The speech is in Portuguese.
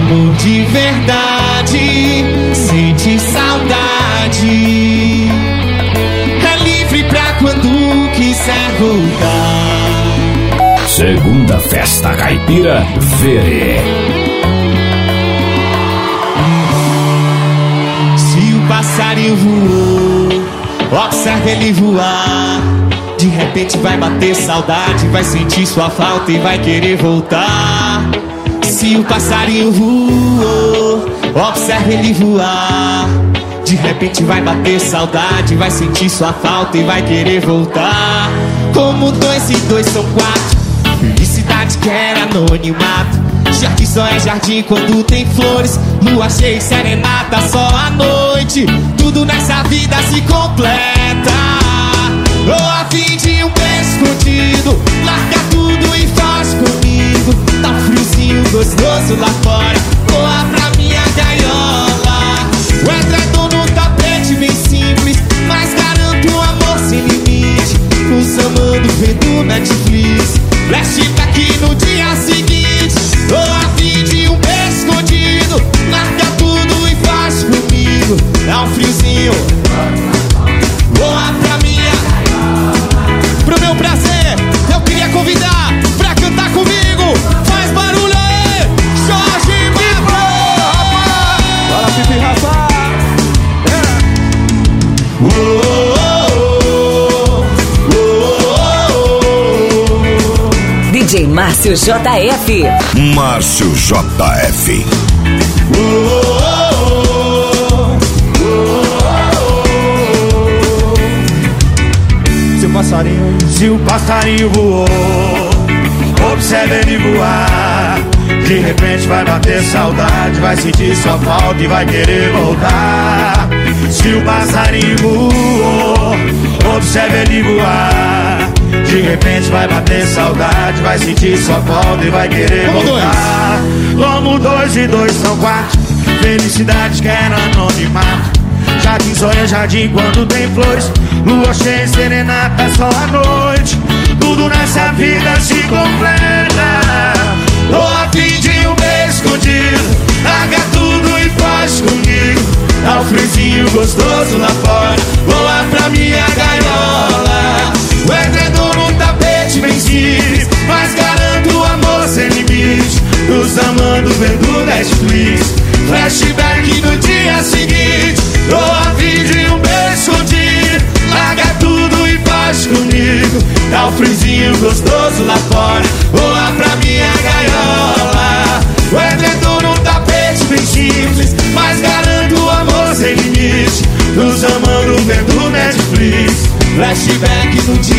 amor de verdade, sente saudade. É livre pra quando quiser voltar. Segunda Festa Caipira Verê. Se o passarinho voou, observe ele voar. De repente vai bater saudade, vai sentir sua falta e vai querer voltar. Se o passarinho voou, observe ele voar. De repente vai bater saudade, vai sentir sua falta e vai querer voltar. Como 2 e 2 são 4, felicidade quer anonimato. Jardim só é jardim quando tem flores, lua cheia e serenata só à noite. Tudo nessa vida se completa. Tô a fim de um beijo escondido, larga tudo e foge comigo. Tá um friozinho gostoso lá fora, voa pra minha gaiola. O edredom no tapete bem simples, mas garanto um amor sem limite. Nos amando vendo Netflix, flashback no dia seguinte. Tô a fim de um beijo escondido, larga tudo e foge comigo. Dá um friozinho, voa pra minha. Pro meu prazer, eu queria convidar pra cantar comigo. Faz barulho aí, Jorge Mabro. Fala, Pipi, rapaz. DJ Márcio JF. Márcio JF. Se o passarinho voou, observe ele voar. De repente vai bater saudade, vai sentir sua falta e vai querer voltar. Se o passarinho voou, observe ele voar. De repente vai bater saudade, vai sentir sua falta e vai querer voltar. Como 2 e 2 são 4, felicidade quer anonimato. Jardim só é jardim quando tem flores, lua cheia e serenata só à noite. Tudo nessa vida se completa. Tô a fim de um beijo escondido, larga tudo e foge comigo. Dá um friozinho gostoso lá fora, voa pra minha gaiola. O edredom no tapete bem simples, mas garanto amor sem limite. Nos amando vendo Netflix, flashback no dia seguinte. Tô a fim de um beijo escondido, larga tudo e foge comigo. Dá um friozinho gostoso lá fora, voa pra minha gaiola. O edredom no tapete bem simples, mas garanto amor sem limite. Nos amando vendo Netflix, flashback no dia